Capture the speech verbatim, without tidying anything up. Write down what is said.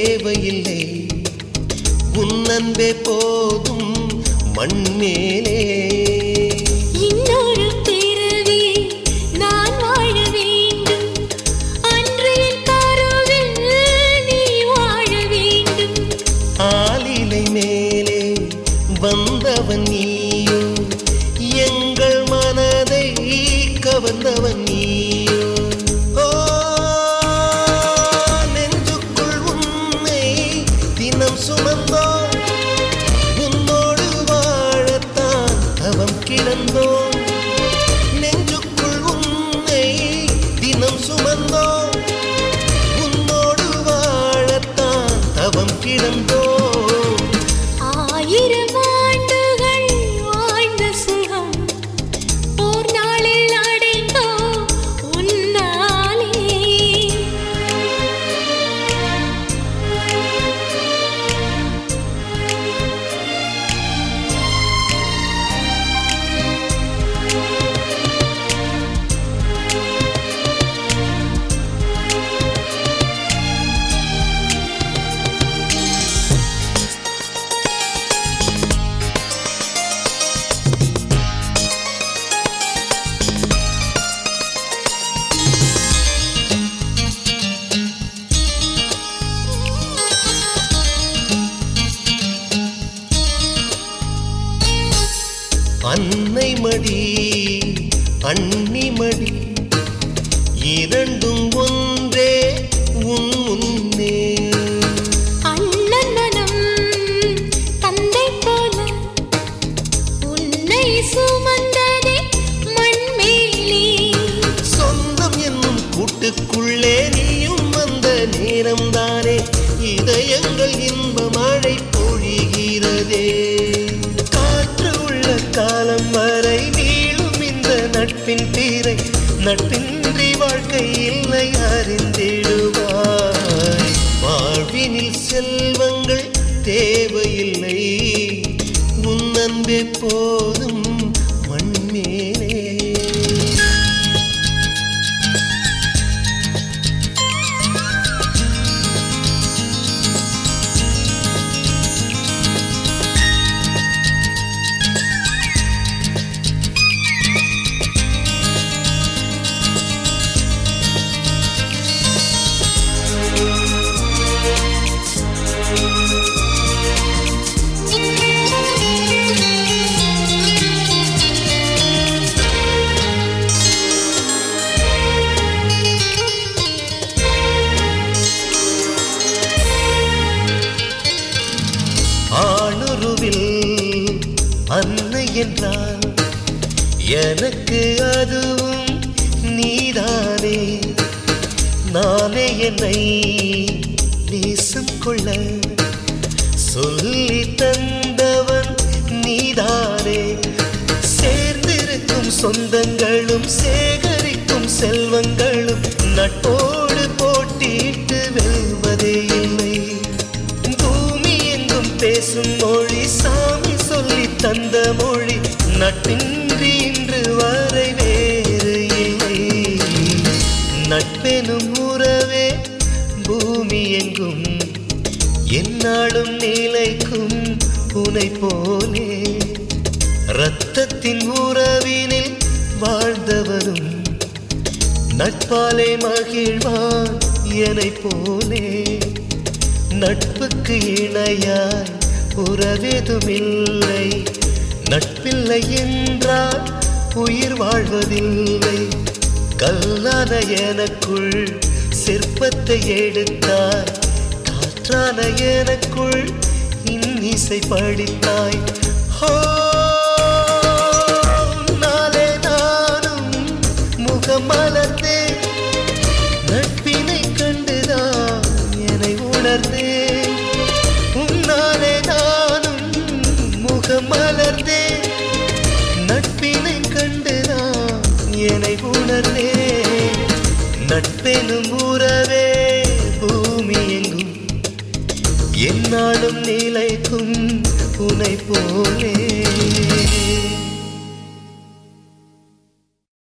தேவையில்லை உன் அன்பே போதும் மண்மேலே இன்னொரு பிறவி நான் வாழ வேண்டும் அன்று என் கருவில் நீ வாழ வேண்டும் ஆலிலை மேலே வந்தவன் நீயோ எங்கள் மனதை கவர்ந்தவன் நீயோ நெஞ்சுக்குள் உன்னை தினம் சுமந்தோம் உன்னோடு வாழத்தான் தவம் கிடந்தோம் நெஞ்சுக்குள் உன்னை தினம் சுமந்தோம் உன்னோடு வாழத்தான் தவம் கிடந்தோம் ஆயிரம் ஆண்டுகள் வாழ்ந்த சுகம் ஓர் நாளில் அடைந்தோம் உன்னாலே அன்னை மடி அன்னி மடி இரண்டும் ஒன்றே உன் முன்னே அண்ணன் மனம் தந்தை போல உன்னை சுமந்ததே மண்மேலே சொந்தம் என்னும் கூட்டுக்குள்ளே நீயும் வந்த நேரம்தானே இதயங்கள் இன்ப மழை பொழிகிறதே காற்று உள்ள காலம் வரை நீளும் இந்த நட்பின் தீரை நட்பின்றி வாழ்க்கை இல்லை அறிந்திடுவாய் வாழ்வினில் செல்வங்கள் தேவையில்லை உன் அன்பே போதும் மண்மேலே ஆணுருவில் அன்னை என்றால் எனக்கு அதுவும் நீதானே நானே என்னை நேசம் கொள்ள சொல்லி தந்தவன் நீதானே சேர்ந்திருக்கும் சொந்தங்களும் சேகரிக்கும் செல்வங்களும் நட்போடு போட்டிட்டு வெல்வதே இல்லை பேசும் மொழி சாமி சொல்லி தந்த மொழி நட்பின்றி இன்று வரை வேறு இல்லை நட்பெனும் உறவே பூமி எங்கும் எந்நாளும் நிலைக்கும் உனை போலே இரத்தத்தின் உறவினில் வாழ்ந்தவரும் நட்பாலே மகிழ்வான் எனை போலே நட்புக்கு இணையாய் உறவெதுமில்லை நட்பில்லை என்றால் உயிர் வாழ்வதில்லை கல்லான எனக்குள் சிற்பத்தை எடுத்தாய் காற்றான எனக்குள் இன்னிசை படித்தாய் ஹோ நாளே நானும் முகமலர்ந்தே நட்பினை கண்டுதான் என்னை உணர்ந்தே உன்னாலே நானும் முகமலர்ந்தே நட்பினை கண்டுதான் என்னை உணர்ந்தே நட்பெனும் உறவே பூமி எங்கும் எந்நாளும் நிலைக்கும் உனை போலே